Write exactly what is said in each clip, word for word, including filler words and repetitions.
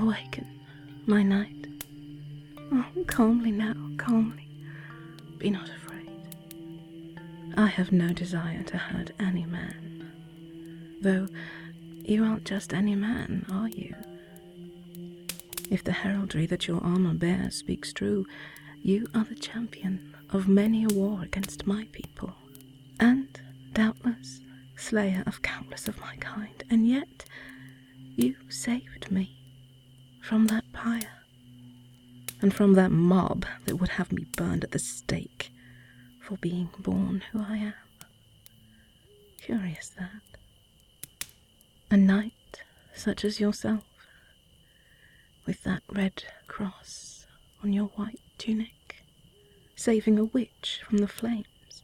Awaken, my knight. Oh, calmly now, calmly. Be not afraid. I have no desire to hurt any man. Though you aren't just any man, are you? If the heraldry that your armor bears speaks true, you are the champion of many a war against my people, and, doubtless, slayer of countless of my kind, and yet you saved me from that pyre, and from that mob that would have me burned at the stake for being born who I am. Curious that. A knight such as yourself, with that red cross on your white tunic, saving a witch from the flames.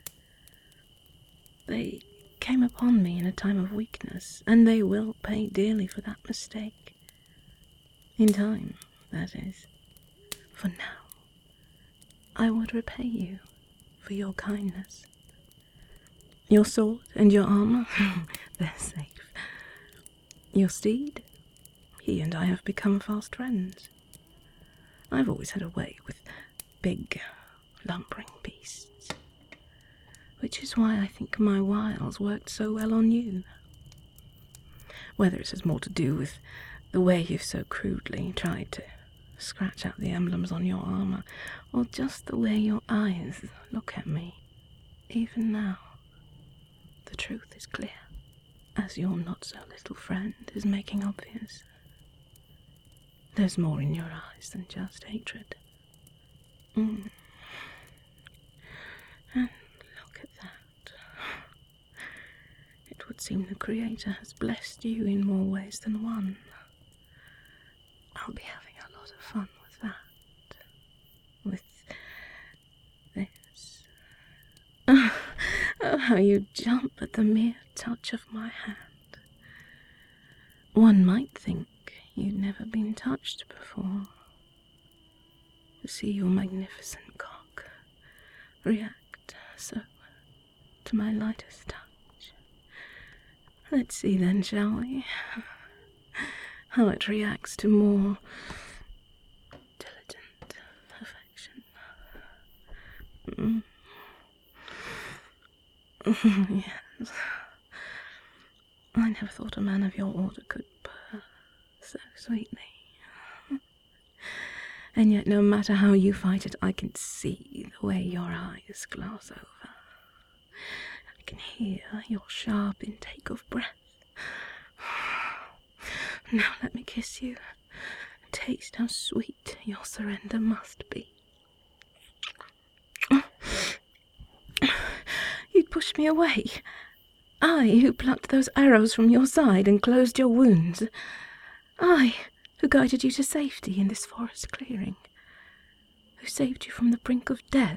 They came upon me in a time of weakness, and they will pay dearly for that mistake. In time, that is. For now, I would repay you for your kindness. Your sword and your armor, they're safe. Your steed, he and I have become fast friends. I've always had a way with big, lumbering beasts, which is why I think my wiles worked so well on you. Whether it has more to do with the way you've so crudely tried to scratch out the emblems on your armor, or just the way your eyes look at me, even now, the truth is clear, as your not-so-little friend is making obvious. There's more in your eyes than just hatred. Mm. And look at that. It would seem the Creator has blessed you in more ways than one. I'll be having a lot of fun with that. With this. Oh, oh, how you jump at the mere touch of my hand. One might think you'd never been touched before. To see your magnificent cock react so to my lightest touch. Let's see then, shall we? How it reacts to more diligent affection. Mm. Yes. I never thought a man of your order could purr so sweetly. And yet no matter how you fight it, I can see the way your eyes glass over. I can hear your sharp intake of breath. Now let me kiss you. Taste how sweet your surrender must be. You'd push me away. I, who plucked those arrows from your side and closed your wounds. I, who guided you to safety in this forest clearing. Who saved you from the brink of death.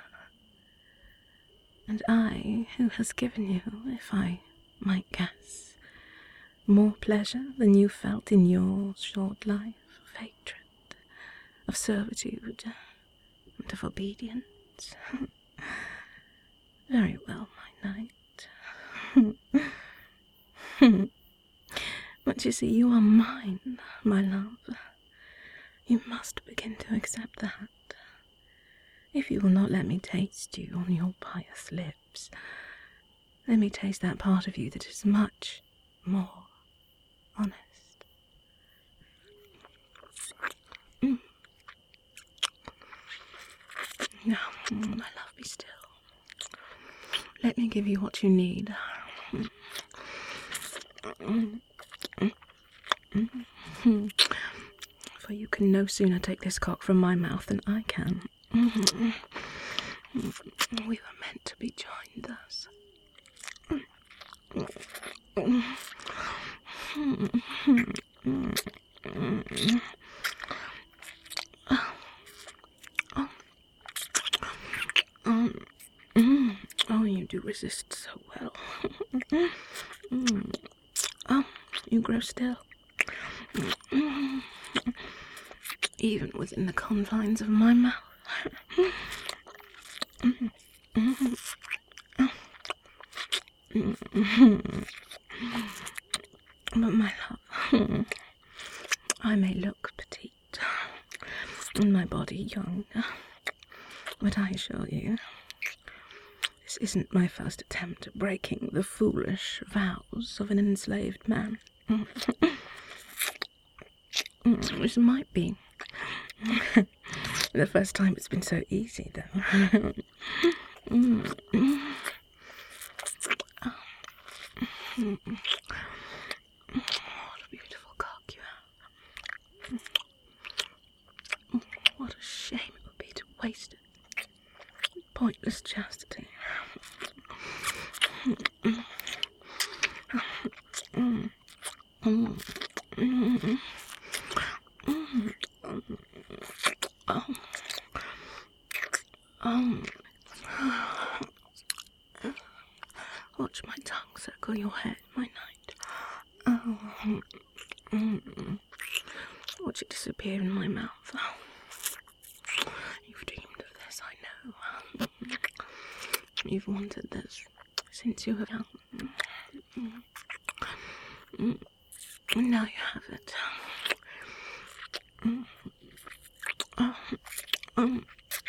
And I, who has given you, if I might guess, more pleasure than you felt in your short life of hatred, of servitude, and of obedience. Very well, my knight. But you see, you are mine, my love. You must begin to accept that. If you will not let me taste you on your pious lips, let me taste that part of you that is much more honest. Mm. Now, my love, be still. Let me give you what you need. For you can no sooner take this cock from my mouth than I can. We were meant to be joined thus. Oh, you do resist so well. Oh, you grow still. Even within the confines of my mouth. But my love, I may look petite, and my body young, but I assure you, this isn't my first attempt at breaking the foolish vows of an enslaved man. This might be the first time it's been so easy, though. What a beautiful cock you have. What a shame it would be to waste it. Pointless chastity. Watch my tongue circle your head, my knight. Oh. Watch it disappear in my mouth. Oh. You've dreamed of this, I know. You've wanted this since you were young. And now you have it. Oh. Um.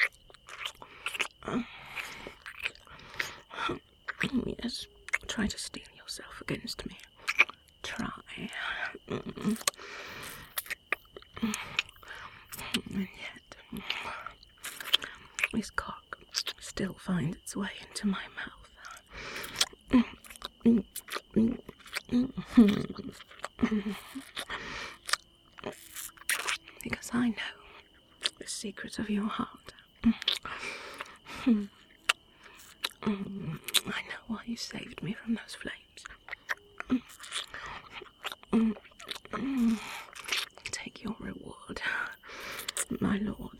Yes, try to steel yourself against me. Try. And yet, this cock still finds its way into my mouth. Because I know the secret of your heart. I know why you saved me from those flames. Take your reward, my lord.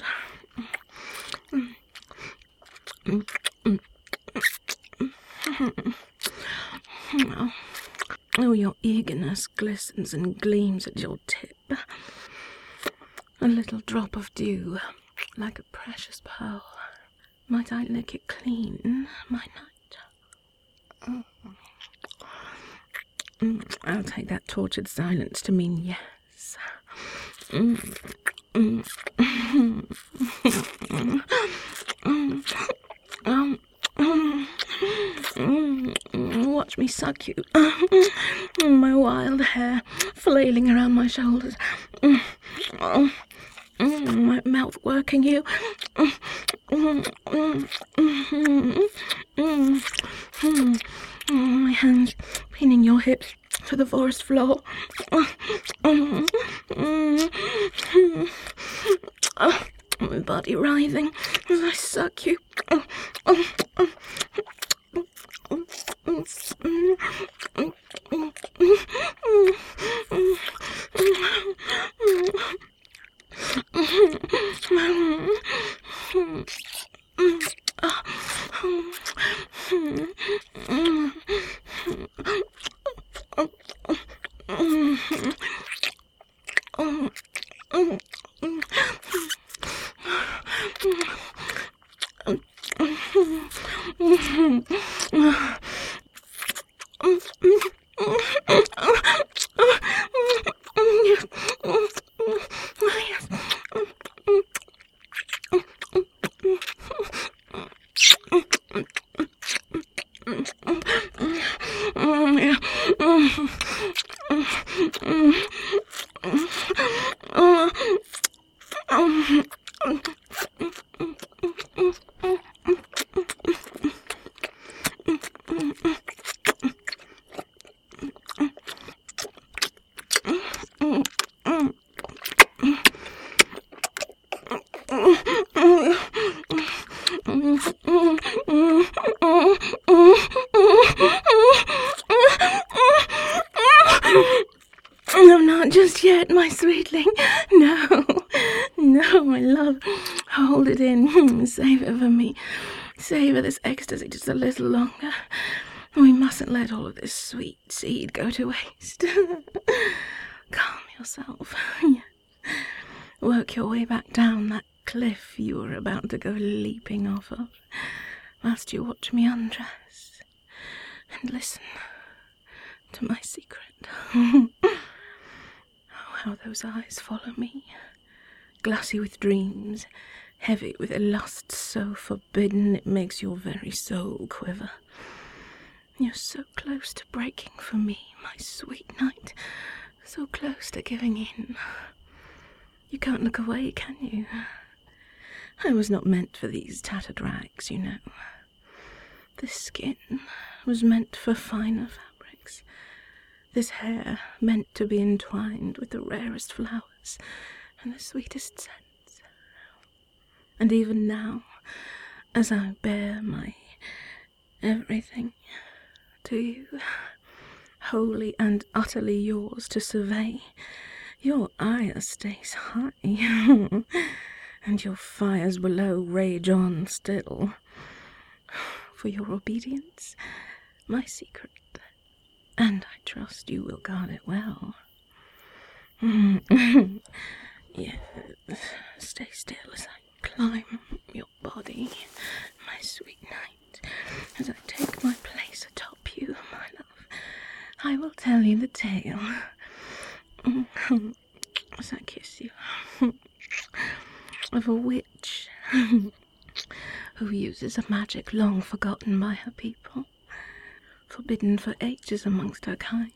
Oh, your eagerness glistens and gleams at your tip. A little drop of dew, like a precious pearl. Might I lick it clean, my knight? Mm. I'll take that tortured silence to mean yes. Mm. Mm. Um, mm. Watch me suck you. My wild hair flailing around my shoulders. Oh. Mm, my mouth working you. Mm, mm, mm, mm, mm, mm, mm, my hands pinning your hips to the forest floor. Mm, mm, mm, mm, oh, my body writhing as I suck you. Mm, mm, mm, mm, mm, mm, mm, mm, mm, mm. No, not just yet, my sweetling. No, no, my love. Hold it in. Save it for me. Savour this ecstasy just a little longer. We mustn't let all of this sweet seed go to waste. Calm yourself. Work your way back down that cliff you were about to go leaping off of, whilst you watch me undress and listen to my secret. Oh, how those eyes follow me, glassy with dreams, heavy with a lust so forbidden it makes your very soul quiver. You're so close to breaking for me, my sweet knight, so close to giving in. You can't look away, can you? I was not meant for these tattered rags, you know. This skin was meant for finer fabrics, this hair meant to be entwined with the rarest flowers and the sweetest scents. And even now, as I bear my everything to you, wholly and utterly yours to survey, your ire stays high, and your fires below rage on still. For your obedience, my secret, and I trust you will guard it well. Yes, stay still as I climb your body, my sweet knight, as I take my place atop you, my love. I will tell you the tale as I kiss you of a witch who uses a magic long forgotten by her people, forbidden for ages amongst her kind.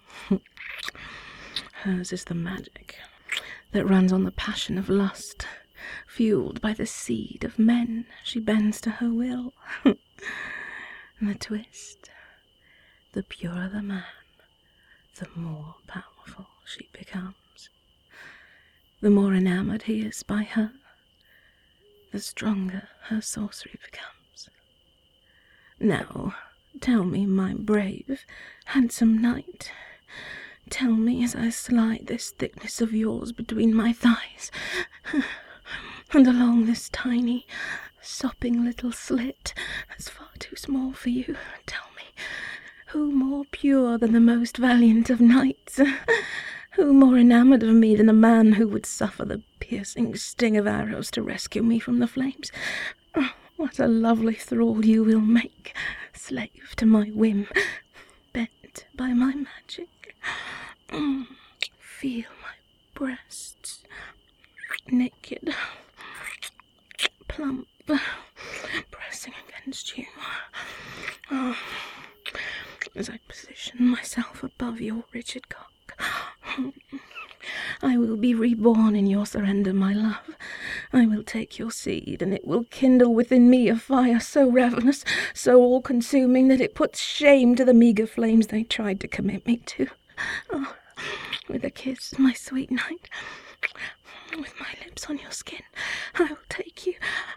Hers is the magic that runs on the passion of lust, fueled by the seed of men she bends to her will. And the twist, the purer the man, the more powerful she becomes. The more enamoured he is by her, the stronger her sorcery becomes. Now, tell me, my brave, handsome knight, tell me as I slide this thickness of yours between my thighs, and along this tiny, sopping little slit that's far too small for you, tell me, who more pure than the most valiant of knights? Who more enamoured of me than a man who would suffer the piercing sting of arrows to rescue me from the flames? Oh, what a lovely thrall you will make, slave to my whim, bent by my magic. Mm, feel my breasts, naked, plump, pressing against you. Oh, as I position myself above your rigid cock, I will be reborn in your surrender, my love. I will take your seed, and it will kindle within me a fire so ravenous, so all-consuming, that it puts shame to the meagre flames they tried to commit me to. Oh, with a kiss, my sweet knight, with my lips on your skin, I will take you.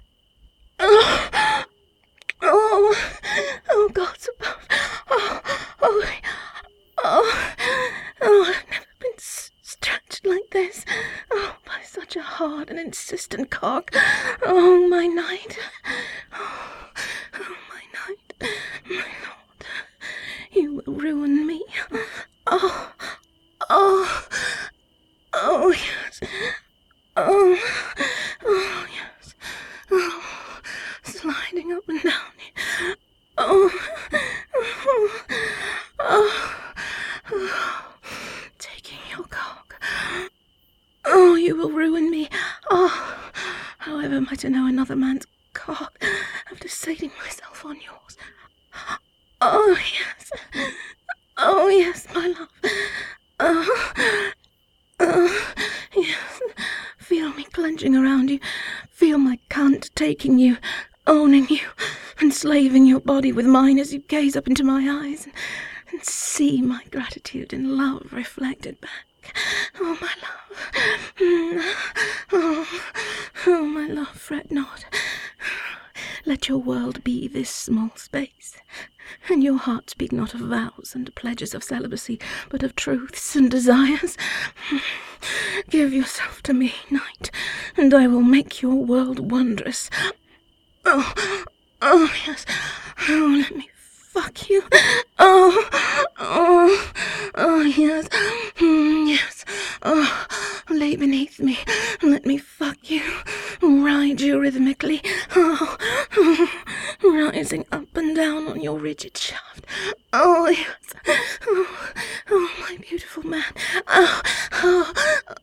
Oh, oh, oh, gods above. Oh, oh, oh, oh, I've never been s- stretched like this. Oh, by such a hard and insistent cock. Oh, my knight. Oh, oh, my knight, my lord, you will ruin me. Oh, oh, oh, yes. Oh, oh, yes. Oh, sliding up and down. Oh, oh, oh, oh, taking your cock. Oh, you will ruin me. Oh, however am I to know another man's cock after sating myself on yours? Oh, yes. Oh, yes, my love. Oh, oh, yes. Feel me clenching around you. Feel my cunt taking you, owning you, enslaving your body with mine as you gaze up into my eyes and, and see my gratitude and love reflected back. Oh, my love. Oh, oh, my love, fret not. Let your world be this small space, and your heart speak not of vows and pledges of celibacy, but of truths and desires. Give yourself to me, knight, and I will make your world wondrous. Oh, oh, yes. Oh, let me fuck you. Oh, oh, oh, yes. Mm, yes. Oh, lay beneath me and let me fuck you. Ride you rhythmically. Oh, oh, rising up and down on your rigid shaft. Oh, yes. Oh, oh, my beautiful man. Oh, oh,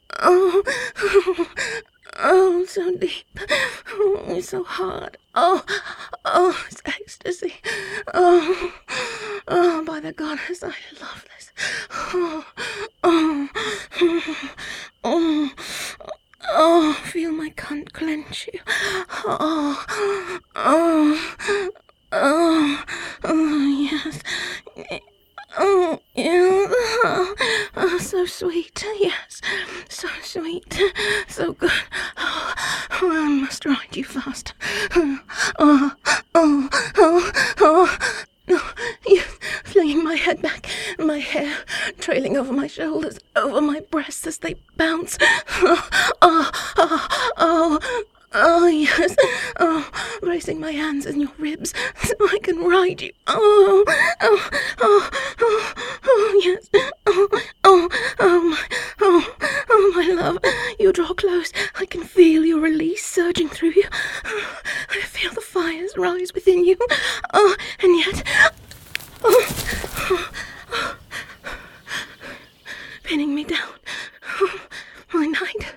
so hard. Oh, oh, it's ecstasy. Oh, oh, by the goddess, I love this. Oh, oh, oh, oh, feel my cunt clench you. Oh, oh, oh, oh, yes. Oh, yes. Oh, oh, so sweet. Yes, so sweet. So good. Oh, oh, I must ride you fast. Oh, oh, oh, oh, oh. Oh, you flinging my head back, my hair trailing over my shoulders, over my breasts as they bounce. Oh, oh, oh, oh. Oh, yes. Oh, raising my hands in your ribs so I can ride you. Oh, oh, oh, oh, oh, yes. Oh, oh, oh, my, oh, oh, my love. You draw close. I can feel your release surging through you. I feel the fires rise within you. Oh, and yet... Oh, oh, oh, pinning me down. Oh, my night...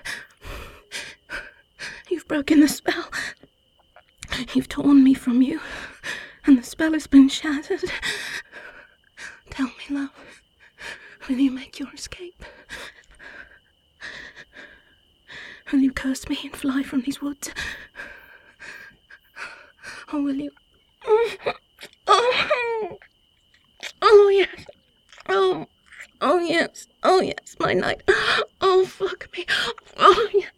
You've broken the spell. You've torn me from you, and the spell has been shattered. Tell me, love, will you make your escape? Will you curse me and fly from these woods? Or will you... Oh, oh yes. Oh, oh yes. Oh yes, my night. Oh, fuck me. Oh yes.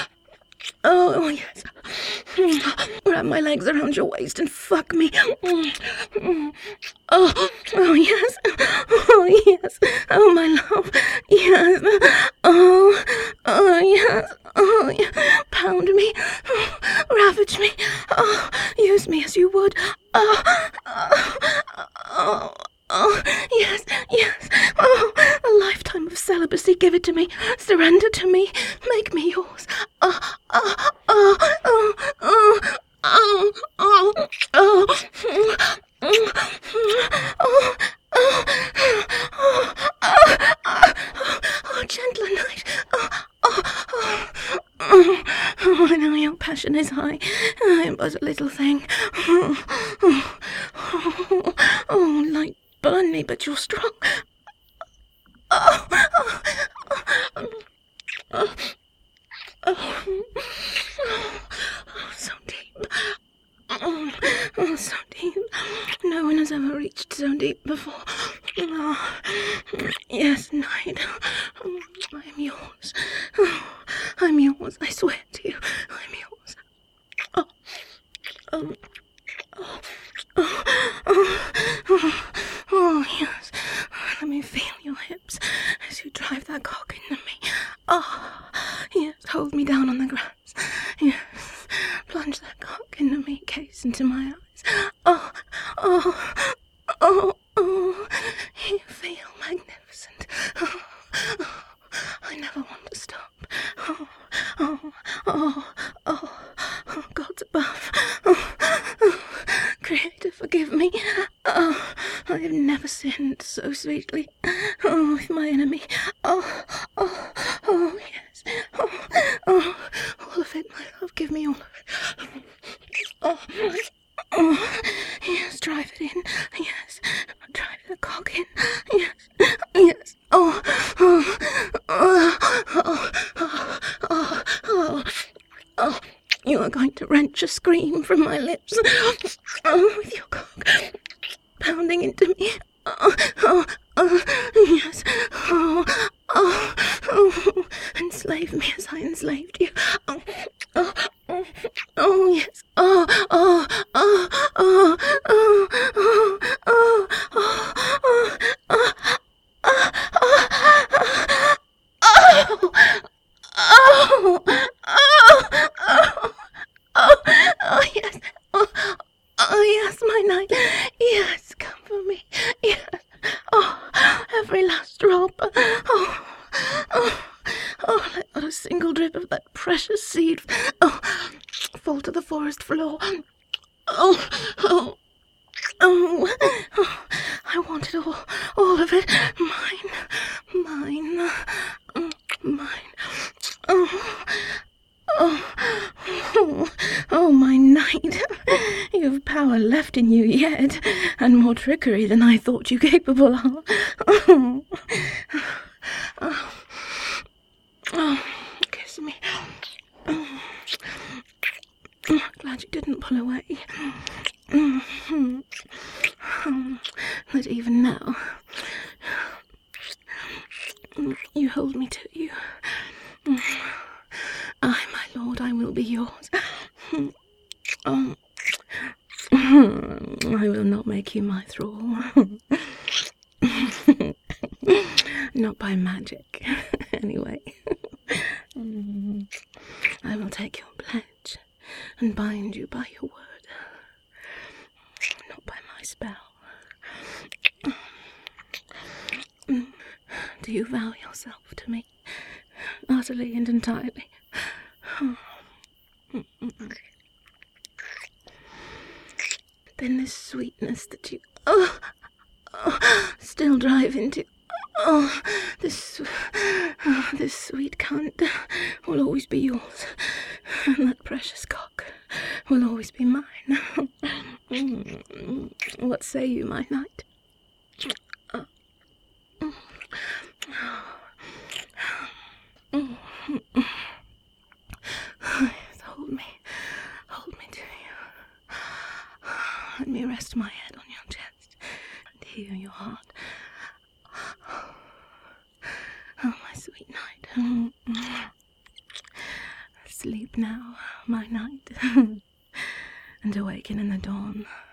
Oh, oh, yes. Wrap my legs around your waist and fuck me. Oh, oh, yes. Oh, yes. Oh, my love. Yes. Oh, oh, yes. Oh, yes. Pound me. Oh, ravage me. Oh, use me as you would. Oh, oh, oh. Oh, yes, yes. Oh, a lifetime of celibacy. Give it to me. Surrender to me. Make me yours. Oh, oh, oh, oh, oh, oh, oh, oh, oh, oh, oh, oh, oh, gentler night. Oh, oh, oh, oh, I know your passion is high. I am but a little thing. Oh, oh, oh, oh, light. Burn me, but you're strong. Oh, oh, oh, oh, oh, oh, so deep. Oh, oh, so deep. No one has ever reached so deep before. Oh, yes, night. Oh, I am yours. Oh, I'm yours. I swear to you, I'm yours. Oh, um, oh, oh, oh, oh. Oh, yes. Let me feel your hips as you drive that cock into me. Oh, yes. Hold me down on the grass. Yes. Plunge that cock into me, gaze into my eyes. Oh, oh, oh, oh. You feel magnificent. Oh, oh. I never want to stop. Oh, oh, oh, oh, oh, God's above. Oh, oh. Creator, forgive me. Oh, I have never sinned so sweetly. Oh, with my enemy. Oh, oh, oh, yes. Oh, oh, all of it, my love. Give me all of it. Oh, oh, yes, drive it in. Yes, drive the cock in. Yes, yes. Oh, oh, oh, oh, oh, oh, oh, oh. You are going to wrench a scream from my lips. Oh, with your cock pounding into me. Oh, oh, oh, yes. Oh, oh, oh. Enslave me as I enslaved you. Oh, oh, oh, oh, yes. Oh, oh, oh, oh, oh, oh, oh, oh, oh, oh, oh, oh, oh, oh, oh, oh, oh, yes, oh, oh, yes, my night, yes, come for me, yes, oh, every last drop, oh, oh, oh, let not a single drip of that precious seed, oh, fall to the forest floor, oh, oh, oh, oh, I want it all, all of it, mine, mine, mine, oh, oh, oh, oh, my night. power left in you yet, and more trickery than I thought you capable of. Oh, oh, oh, kiss me. Oh, glad you didn't pull away. But even now, you hold me to you. I, my lord, I will be yours. Oh, I will not make you my thrall. Not by magic, anyway. I will take your pledge and bind you by your word, not by my spell. Do you vow yourself to me, utterly and entirely? Then this sweetness that you oh, oh, still drive into, oh, this, oh, this sweet cunt will always be yours, and that precious cock will always be mine. What say you, my knight? Hold me, hold me to you. Let me rest my head on your chest and hear your heart. Oh, my sweet knight. Sleep now, my knight, and awaken in the dawn.